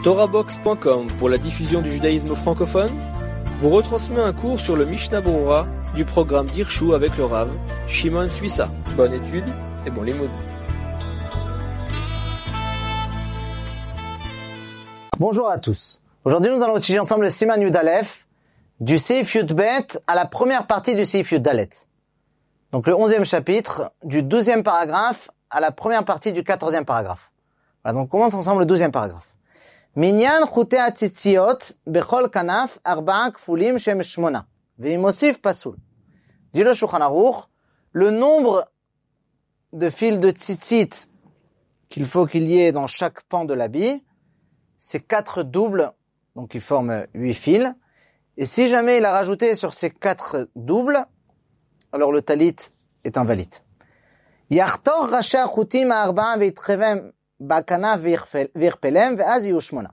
TorahBox.com pour la diffusion du judaïsme francophone vous retransmet un cours sur le Mishnah Berurah du programme d'Irshu avec le Rav Shimon Suissa. Bonne étude et bon limoud. Bonjour à tous. Aujourd'hui, nous allons étudier ensemble le Siman Yud Aleph du Seif Yud Bet à la première partie du Seif Yud Dalet. Donc le 11e chapitre du 12e paragraphe à la première partie du 14e paragraphe. Voilà, donc on commence ensemble le 12e paragraphe. Minyan chutei hatzitziot bechol kanaf arba'a kfulim shem shmona ve'imosif pasul. Dit le Shulchan Aruch, le nombre de fils de tzitzit qu'il faut qu'il y ait dans chaque pan de l'habit, c'est 4 doubles, donc ils forment 8 fils. Et si jamais il a rajouté sur ces 4 doubles, alors le talit est invalide. Yachtor rashi hachutim ha'arba'a ve'yitrevem ba'kanaf ve'yirpelem ve'az yiyu shmona.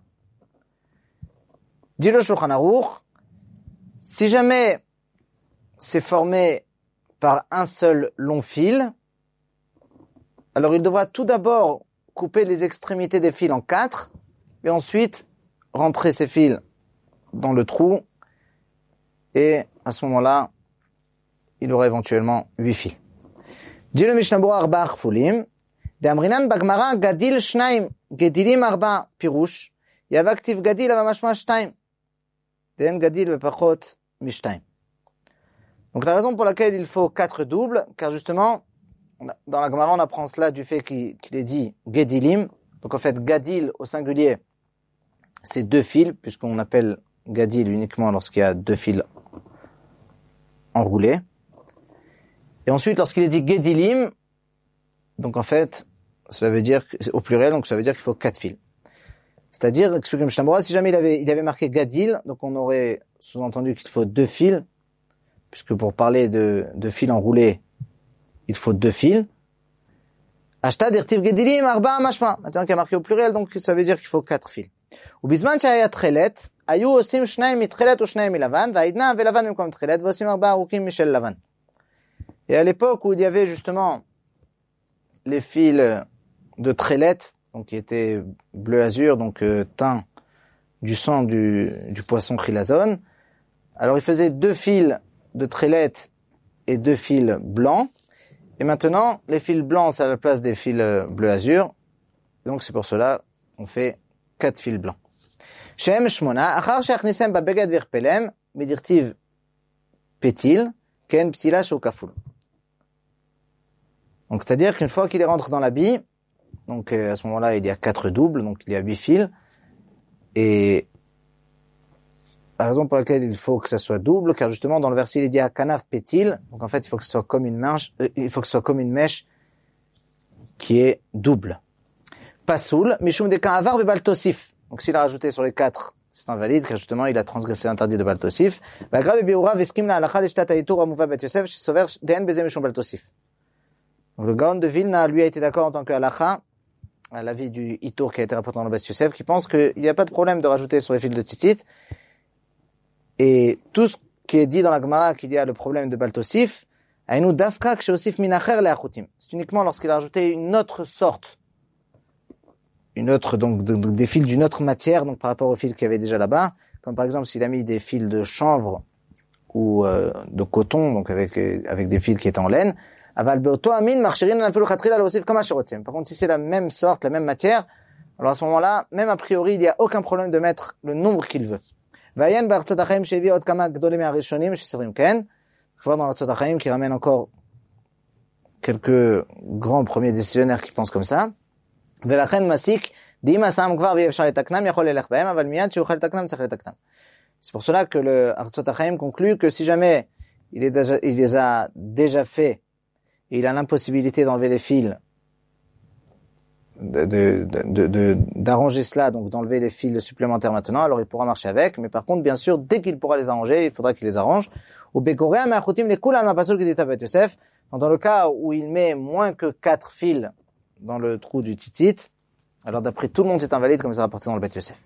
Dit le Shulchan Aruch, si jamais c'est formé par un seul long fil, alors il devra tout d'abord couper les extrémités des fils en 4, et ensuite rentrer ces fils dans le trou, et à ce moment-là, il aura éventuellement 8 fils. Dit le Mishnah Berurah arba'a kfulim, d'amrinan bagmara gadil shnaim, gedilim arba'a pirush, yavaktiv gadil avamashma shtaim, den gadil vepachot mishtaim. Donc la raison pour laquelle il faut 4 doubles, car justement, dans la Gemara on apprend cela du fait qu'il est dit gedilim, donc en fait gadil au singulier, c'est 2 fils, puisqu'on appelle gadil uniquement lorsqu'il y a 2 fils enroulés. Et ensuite, lorsqu'il est dit gedilim, donc en fait, cela veut dire, au pluriel, donc ça veut dire qu'il faut 4 fils. C'est-à-dire, explique le Mishnah Berurah, si jamais il avait marqué gadil, donc on aurait sous-entendu qu'il faut 2 fils, puisque pour parler de fils enroulés, il faut 2 fils. Ashta dirtiv gedilim arba'a mashma. Maintenant qu'il y a marqué au pluriel, donc ça veut dire qu'il faut 4 fils. ובזמן שהיה תכלת, היו עושים 2 מתכלת ו2 מלבן, והעדנה ולבן במקום תכלת, ועושים 4 ארוכים משל לבן. Et à l'époque où il y avait justement les fils de trélet, donc qui étaient bleu azur, donc teint du sang du poisson chilazon, alors il faisait 2 fils de trélet et 2 fils blancs, et maintenant les fils blancs c'est à la place des fils bleu azur, donc c'est pour cela qu'on fait 4 fils blancs. Shem shmona, achar she'achnisem babeged v'yirpelem, midirtiv petil, ken ptila shel kaful. Donc c'est-à-dire qu'une fois qu'il rentre dans l'habit, donc à ce moment-là il y a 4 doubles, donc il y a 8 fils, et la raison pour laquelle il faut que ça soit double, car justement dans le verset il dit à kanaf petil, donc en fait il faut que ce soit comme une mèche qui est double. Pasoul, mishum de ka'avar ve baltosif. Donc s'il a rajouté sur les 4, c'est invalide, car justement il a transgressé l'interdit de baltosif. V'agra ve biura veskim la halacha l'ishtat ha'itur amuva bet Yosef shesover de'en beze mishum baltosif. Donc le Gaon de Vilna, lui, a été d'accord en tant que halacha, à l'avis du Itour qui a été rapporté dans le Bet Yosef, qui pense qu'il n'y a pas de problème de rajouter sur les fils de tzitzit. Et tout ce qui est dit dans la Gemara qu'il y a le problème de baltosif, aïnou dafka ksheosif minacher le'achutim. C'est uniquement lorsqu'il a rajouté une autre sorte, donc des fils d'une autre matière, donc par rapport aux fils qu'il y avait déjà là-bas, comme par exemple s'il a mis des fils de chanvre ou de coton, donc avec des fils qui étaient en laine. Par contre, si c'est la même sorte, la même matière, alors à ce moment-là, même a priori, il n'y a aucun problème de mettre le nombre qu'il veut. Il faut voir dans l'Arzot HaChaim qui ramène encore quelques grands premiers décisionnaires qui pensent comme ça. C'est pour cela que le Arzot HaChaim conclut que si jamais il les a déjà fait, et il a l'impossibilité d'enlever les fils, d'arranger cela, donc d'enlever les fils supplémentaires maintenant, alors il pourra marcher avec, mais par contre, bien sûr, dès qu'il pourra les arranger, il faudra qu'il les arrange. Dans le cas où il met moins que 4 fils dans le trou du tzitzit, alors d'après tout le monde c'est invalide, comme c'est rapporté dans le Bet Yosef.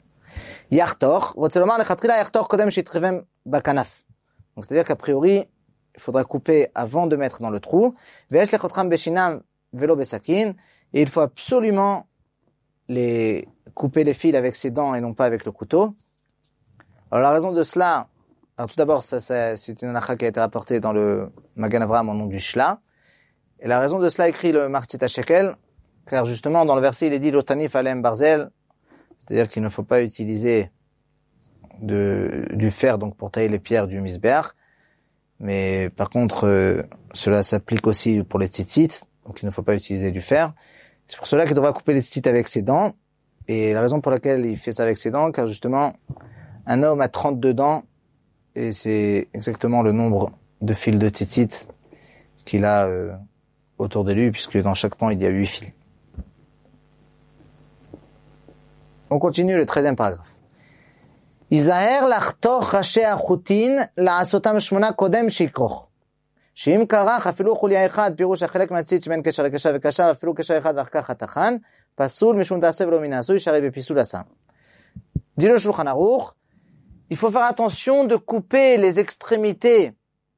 Donc c'est-à-dire qu'a priori, il faudra couper avant de mettre dans le trou. Et il faut absolument les couper les fils avec ses dents et non pas avec le couteau. Alors la raison de cela, alors tout d'abord, c'est une halakha qui a été rapportée dans le Magan Avraham au nom du Shla. Et la raison de cela écrit le Martit HaShekel, car justement dans le verset il est dit l'otanif alem barzel, c'est-à-dire qu'il ne faut pas utiliser du fer donc pour tailler les pierres du misbeach, mais par contre cela s'applique aussi pour les tzitzit, donc il ne faut pas utiliser du fer. C'est pour cela qu'il devra couper les tzitzit avec ses dents, et la raison pour laquelle il fait ça avec ses dents, car justement un homme a 32 dents, et c'est exactement le nombre de fils de tzitzit qu'il a autour de lui, puisque dans chaque pan il y a 8 fils. On continue le 13e paragraphe. Izaher lachtor rashi achutin la'asotam shmona kodem shikroch. שאם כרך אפילו חוליה אחד, פירוש החלק מהציץ שבין קשר לקשר וקשר, אפילו קשר אחד ואחר כך חתכן, פסול משום תעשה ולא מן העשוי, שהרי בפיסול עשה. Dit le Shulchan Aruch, il faut faire attention de couper les extrémités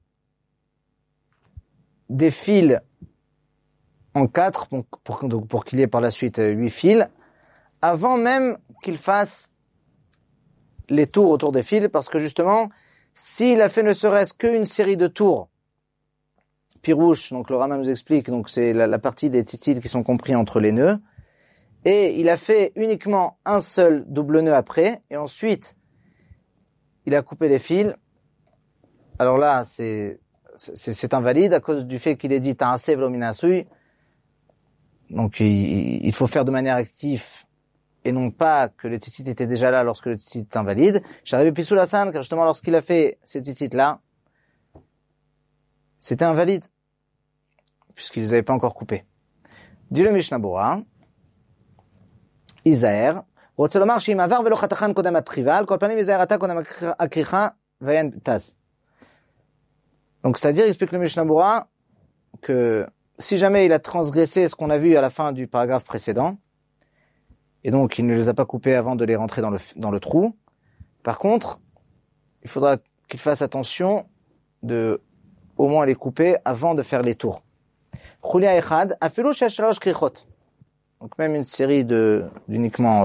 des fils en 4, pour qu'il y ait par la suite 8 fils, avant même qu'il fasse les tours autour des fils, parce que justement, s'il a fait ne serait-ce qu'une série de tours, Pirouche, donc le Rama nous explique, donc c'est la partie des tzitzit qui sont compris entre les nœuds, et il a fait uniquement un seul double nœud après, et ensuite, il a coupé les fils. Alors là, c'est invalide à cause du fait qu'il est dit ta'aseh v'lo min ha'asui. Donc il faut faire de manière active et non pas que le tzitzit était déjà là lorsque le tzitzit est invalide. J'arrive pisoul hasan, car justement lorsqu'il a fait ces tzitzit là, c'était invalide puisqu'ils les avaient pas encore coupés. Dit le Mishnah Bora, Izaher, רוצה לומר שאם עבר ולא חתכן קודם התחיבה, על כל פנים יזהר אתה קודם הכריכה ואין תז. Donc c'est-à-dire, il explique le Mishnah Bora que si jamais il a transgressé ce qu'on a vu à la fin du paragraphe précédent, et donc il ne les a pas coupés avant de les rentrer dans le trou, par contre, il faudra qu'il fasse attention de au moins les couper avant de faire les tours. Chulia echad, afilu sheshalosh krichot. Donc même une série d'uniquement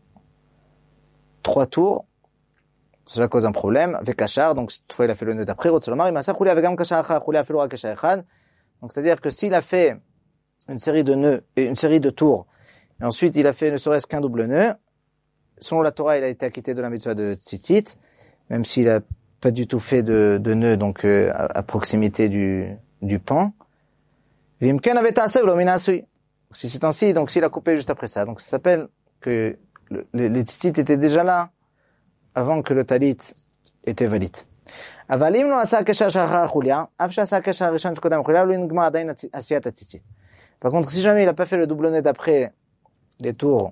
3 tours, cela cause un problème. Avec kachar, donc cette fois il a fait le nœud d'après. Rotsolomar, il m'a ça chulia avec gam kachar achar, chulia afilu kachar echad. Donc c'est-à-dire que s'il a fait une série de nœuds et une série de tours, et ensuite il a fait ne serait-ce qu'un double nœud, selon la Torah il a été acquitté de la mitzvah de tzitzit, même s'il a pas du tout fait de nœud donc à proximité du pan. Vimken avait ta'aseh v'lo min ha'asui. Si c'est ainsi, donc s'il a coupé juste après ça, donc ça s'appelle que les tzitzit étaient déjà là avant que le talit était valide. אבל אם לא עשה הקשר שאחר החוליה, אף שעשה הקשר הראשון שקודם החוליה, לא נגמר עדיין עשיית הציצית. Par contre, si jamais il n'a pas fait le double nœud d'après les tours,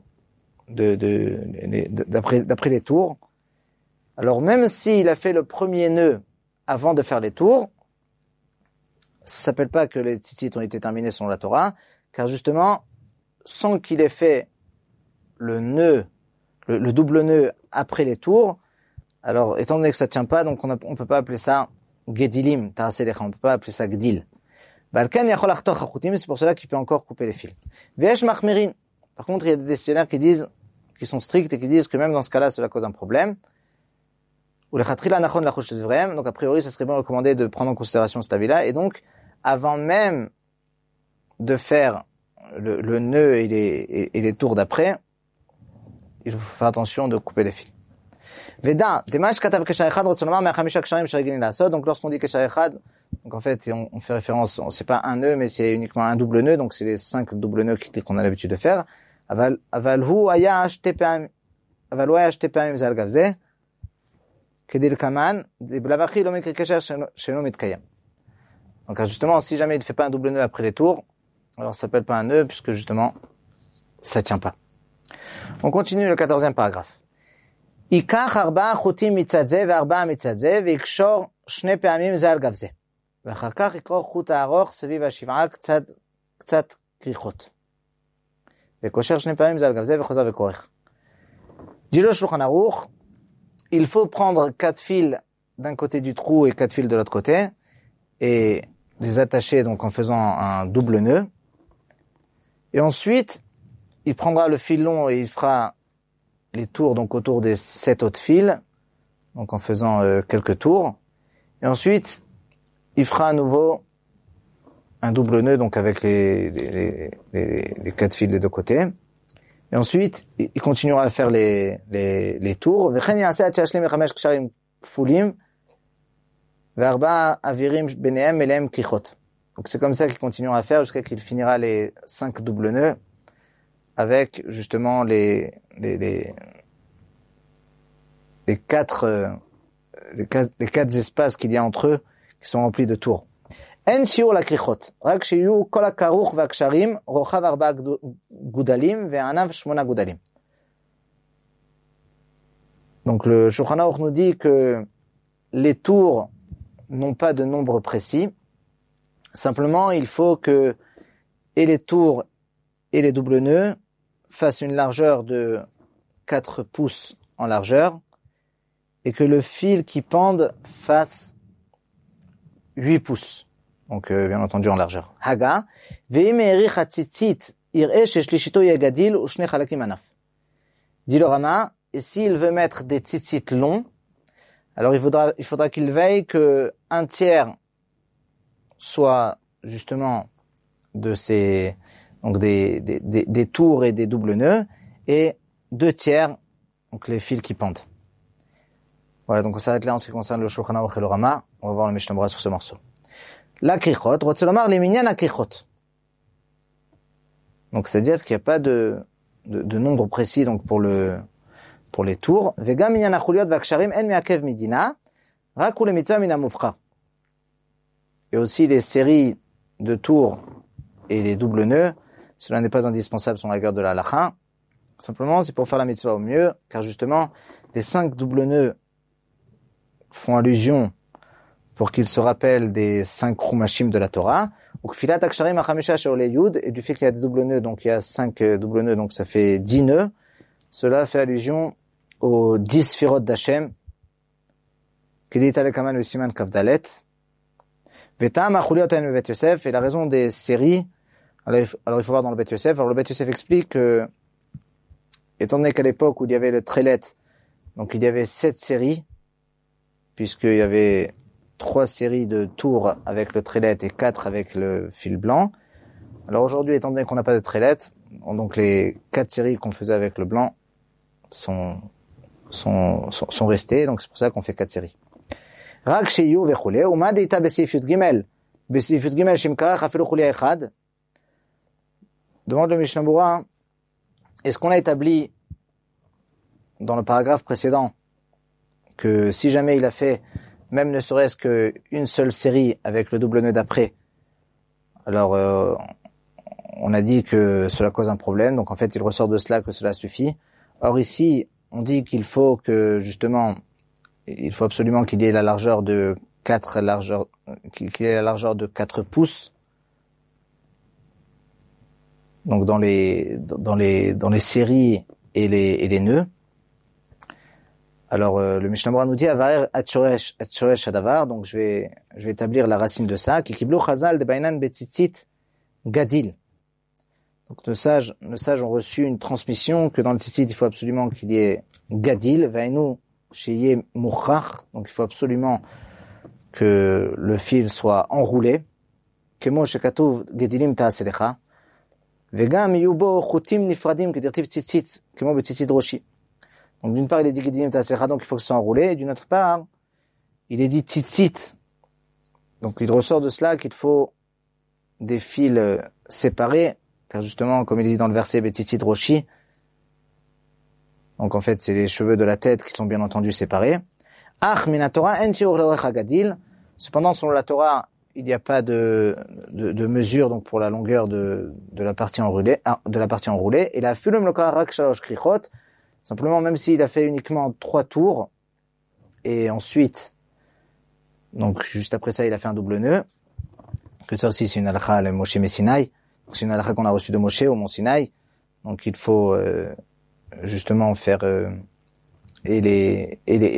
d'après les tours, alors même s'il a fait le premier nœud avant de faire les tours, ça s'appelle pas que les tzitzit ont été terminés selon la Torah, car justement, sans qu'il ait fait le nœud, le double nœud après les tours, alors, étant donné que ça tient pas, donc on peut pas appeler ça gedilim, taraselecha, on peut pas appeler ça gdil. C'est pour cela qu'il peut encore couper les fils. Ve'esh machmirin. Par contre, il y a des décisionnaires qui sont stricts et qui disent que même dans ce cas-là, cela cause un problème. Donc, a priori, ça serait bien recommandé de prendre en considération cet avis-là. Et donc, avant même de faire le nœud et les tours d'après, il faut faire attention de couper les fils. Veda, Demash katav kesher echad, rotsolomar me'achamisha ksharim sheregilin la'asod. Donc lorsqu'on dit kesher echad, donc en fait on fait référence, c'est pas un nœud mais c'est uniquement un double nœud, donc c'est les 5 doubles nœuds qu'on a l'habitude de faire. Aval hu aya shte pa'amim, aval hu aya shte pa'amim zal gavze, kedil kaman, b'lavachi lo mikri kesher sheno mitkayem. Donc justement, si jamais il ne fait pas un double nœud après les tours, alors ça s'appelle pas un nœud puisque justement ça tient pas. On continue le 14e paragraphe. ייקח 4 חוטים מצד זה ו4 מצד זה, ויקשור 2 פעמים זה על גב זה. ואחר כך יקרוא חוט הארוך סביב השבעה קצת כריכות. וקושר 2 פעמים זה על גב זה וחוזר וכורך. dit le Shulchan Aruch, il faut prendre 4 fils d'un côté du trou et 4 fils de l'autre côté, et les attacher donc en faisant un double nœud. Et ensuite, il prendra le fil long et il fera les tours donc autour des 7 autres fils, donc en faisant quelques tours. Et ensuite, il fera à nouveau un double nœud donc avec les 4 fils des deux côtés. Et ensuite, il continuera à faire les tours. Donc c'est comme ça qu'il continuera à faire jusqu'à qu'il finira les 5 doubles nœuds avec justement les 4 espaces qu'il y a entre eux qui sont remplis de tours. En shiur lakrichot, rak shiyu kol hakaruch v'aksharim rochav 4 gudalim ve'anav 8 gudalim. Donc le Shulchan Aruch nous dit que les tours n'ont pas de nombre précis. Simplement, il faut que et les tours et les doubles nœuds fassent une largeur de 4 pouces en largeur et que le fil qui pende fasse 8 pouces. Donc, bien entendu, en largeur. Haga. Dit le Rama, et s'il veut mettre des tzitzit longs, alors il faudra qu'il veille que un tiers soit justement de ces, donc des tours et des doubles nœuds, et 2 tiers, donc les fils qui pendent. Voilà, donc on s'arrête là en ce qui concerne le Shulchan Aruch et le Rama. On va voir le Mishnah Berurah sur ce morceau. La krichot, rotzelomar les minyan la krichot. Donc c'est-à-dire qu'il n'y a pas de nombre précis donc pour les tours. Vega minyan achuliot vaksharim en meakev midina, rak ule mitzvah min hamufcha. Et aussi les séries de tours et les doubles nœuds, cela n'est pas indispensable sur la guerre de la halacha. Simplement, c'est pour faire la mitzvah au mieux, car justement, les 5 doubles nœuds font allusion pour qu'ils se rappellent des 5 chumashim de la Torah. Et du fait qu'il y a des doubles nœuds, donc il y a 5 doubles nœuds, donc ça fait 10 nœuds. Cela fait allusion aux 10 sphirot d'Hashem. Et la raison des séries, alors il faut voir dans le Bet Yosef. Alors le Bet Yosef explique que, étant donné qu'à l'époque où il y avait le Trélet, donc il y avait 7 séries, puisqu'il y avait 3 séries de tours avec le Trélet et 4 avec le fil blanc. Alors aujourd'hui, étant donné qu'on n'a pas de Trélet, donc les 4 séries qu'on faisait avec le blanc sont restées, donc c'est pour ça qu'on fait 4 séries. Rak sheyu vechule, uma deita besif yud gimel shimkarach afilu chuli echad. Demande le Mishnah Berurah, est-ce qu'on a établi dans le paragraphe précédent que si jamais il a fait même ne serait-ce qu'une seule série avec le double nœud d'après, alors on a dit que cela cause un problème, donc en fait il ressort de cela que cela suffit. Or ici, on dit qu'il faut que justement, il faut absolument qu'il y ait la largeur de 4 pouces. Donc dans les séries et les nœuds. Alors le Mishnah Berurah nous dit avarer at-shoresh hadavar, donc je vais établir la racine de ça, qui kiblu chazal de bainan betzitzit gadil. Donc nos sages ont reçu une transmission que dans le tzitzit il faut absolument qu'il y ait gadil, vainu sheyeh murchach, donc il faut absolument que le fil soit enroulé. Kemo shekatuv gedilim ta'aselecha. Vegam yubo chutim nifradim kedirtiv tzitzit, kemo betzitzit roshi. Donc d'une part il est dit gedilim ta'aselecha, donc il faut que ce soit enroulé, et d'une autre part il est dit tzitzit. Donc il ressort de cela qu'il faut des fils séparés, car justement comme il est dit dans le verset betzitzit roshi, donc en fait c'est les cheveux de la tête qui sont bien entendu séparés. Ach min Torah en shiur leorech hagadil. Cependant selon la Torah il n'y a pas de mesure donc pour la longueur de la partie enroulée, et la fulum lokarak shalosh krichot, simplement même s'il a fait uniquement 3 tours et ensuite donc juste après ça il a fait un double nœud, que ça aussi c'est une halakha le Moshe Sinai, c'est une halakha qu'on a reçue de Moshe au mont Sinaï, donc il faut justement faire le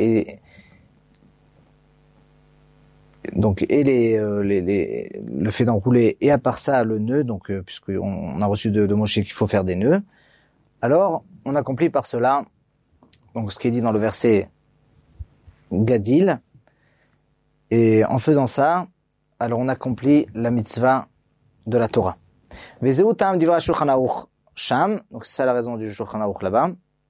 fait d'enrouler et à part ça le nœud, donc puisqu'on a reçu de Moshe qu'il faut faire des nœuds, alors on accomplit par cela donc ce qui est dit dans le verset Gadil, et en faisant ça, alors on accomplit la mitzvah de la Torah. Vezeu tam divra Shulchan Aruch Sham, donc c'est ça la raison du Shulchan Aruch là-bas.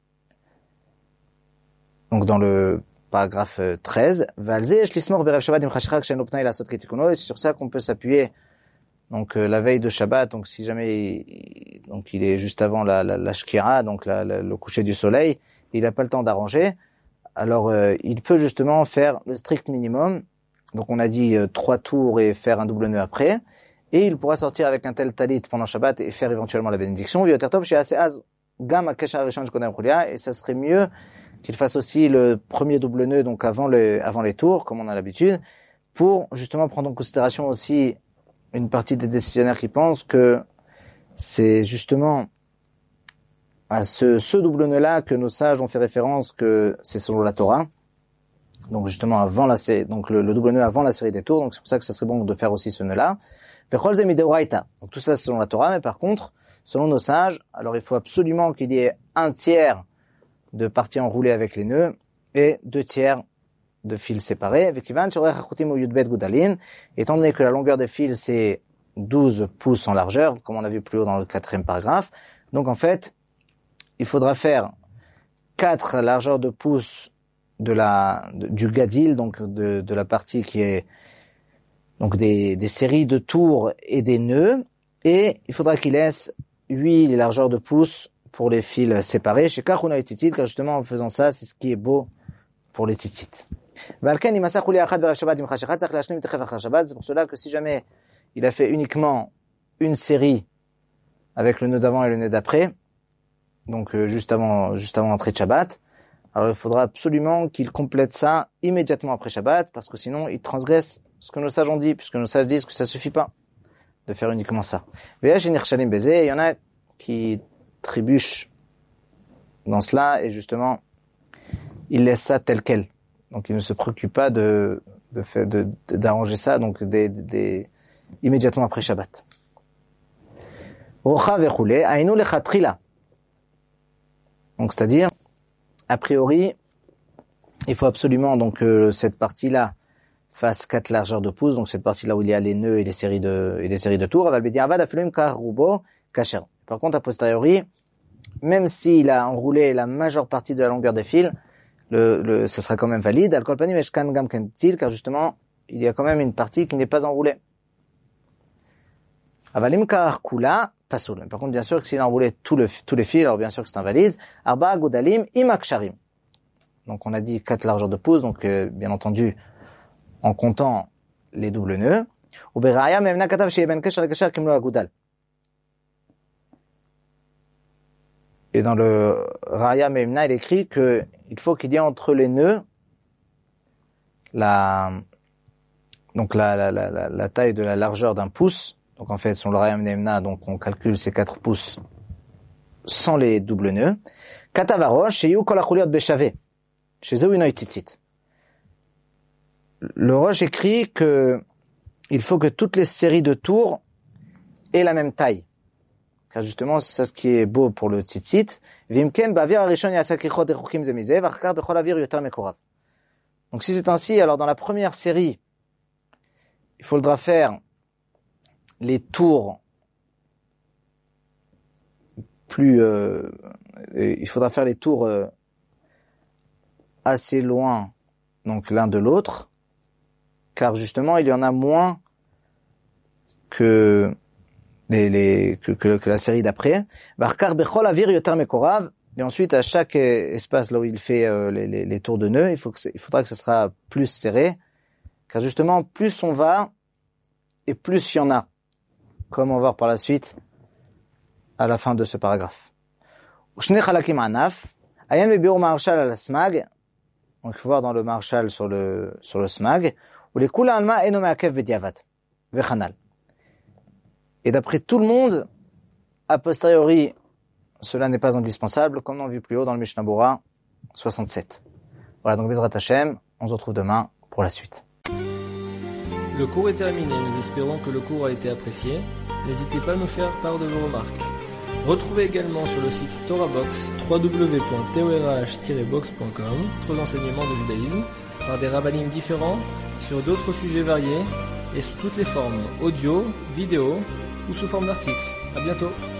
Donc dans le paragraphe 13, Valze yesh lismor berev Shabbat im chashicha kshen opnai lasot ketikuno, et c'est sur ça qu'on peut s'appuyer. Donc la veille de Shabbat, donc si jamais donc il est juste avant la shkira, donc le coucher du soleil, il n'a pas le temps d'arranger, alors il peut justement faire le strict minimum. Donc on a dit 3 tours et faire un double nœud après, et il pourra sortir avec un tel talit pendant Shabbat et faire éventuellement la bénédiction. Et ça serait mieux qu'il fasse aussi le premier double nœud, donc avant les tours, comme on a l'habitude, pour justement prendre en considération aussi une partie des décisionnaires qui pensent que c'est justement à ce double nœud-là que nos sages ont fait référence que c'est selon la Torah. Donc justement avant la série, donc le double nœud avant la série des tours, donc c'est pour ça que ça serait bon de faire aussi ce nœud-là. Donc tout ça c'est selon la Torah, mais par contre, selon nos sages, alors il faut absolument qu'il y ait 1/3 de parties enroulées avec les nœuds et 2/3 de fils séparés. Étant donné que la longueur des fils c'est 12 pouces en largeur, comme on a vu plus haut dans le 4e paragraphe, donc en fait, il faudra faire 4 largeurs de pouces du gadil, donc de la partie qui est donc des séries de tours et des nœuds, et il faudra qu'il laisse 8 largeurs de pouces pour les fils séparés chez Kachuna et Tzitzit, car justement en faisant ça, c'est ce qui est beau pour les Tzitzit. C'est pour cela que si jamais il a fait uniquement une série avec le nœud d'avant et le nœud d'après, donc juste avant l'entrée de Shabbat, alors il faudra absolument qu'il complète ça immédiatement après Shabbat, parce que sinon il transgresse ce que nos sages ont dit, puisque nos sages disent que ça suffit pas de faire uniquement ça. Il y en a qui trébuchent dans cela, et justement, ils laissent ça tel quel. Donc ils ne se préoccupent pas d'arranger ça, donc immédiatement après Shabbat. Donc c'est-à-dire, a priori, il faut absolument donc cette partie-là fasse 4 largeurs de pouces, donc cette partie-là où il y a les nœuds et les séries de tours. Par contre, a posteriori, même s'il a enroulé la majeure partie de la longueur des fils, ça sera quand même valide. Car justement, il y a quand même une partie qui n'est pas enroulée. Avalim kar kula pasul. Par contre, bien sûr que s'il a enroulé tous les fils, alors bien sûr que c'est invalide. Arba gudalim imaksharim. Donc on a dit 4 largeurs de pouces, donc bien entendu en comptant les doubles nœuds. Uberaya memna katav sheben kesher lekesher kimlo agudal. Et dans le Raya Memna, il écrit que il faut qu'il y ait entre les nœuds la taille de la largeur d'un pouce. Donc en fait, sur le Raya Memna, donc on calcule ces 4 pouces sans les doubles nœuds. Katavarosh, chez Kol Achuliot Beshave, chez Zeuinoy Tzitzit. Le Roche écrit que il faut que toutes les séries de tours aient la même taille. Car justement, c'est ça ce qui est beau pour le tzitzit. Donc si c'est ainsi, alors dans la première série, il faudra faire les tours assez loin, donc l'un de l'autre, car justement il y en a moins que la série d'après. Et ensuite, à chaque espace là où il fait les tours de nœuds, il faudra que ce sera plus serré, car justement, plus on va, et plus il y en a, comme on va voir par la suite, à la fin de ce paragraphe. Donc il faut voir dans le Marshal sur le Smag, et d'après tout le monde, a posteriori, cela n'est pas indispensable, comme on a vu plus haut dans le Mishnah Bora 67. Voilà, donc Bezrat Hashem, on se retrouve demain pour la suite. Le cours est terminé, nous espérons que le cours a été apprécié. N'hésitez pas à nous faire part de vos remarques. Retrouvez également sur le site TorahBox www.torah-box.com d'autres enseignements de judaïsme par des rabbinim différents sur d'autres sujets variés et sous toutes les formes audio, vidéo ou sous forme d'articles. À bientôt.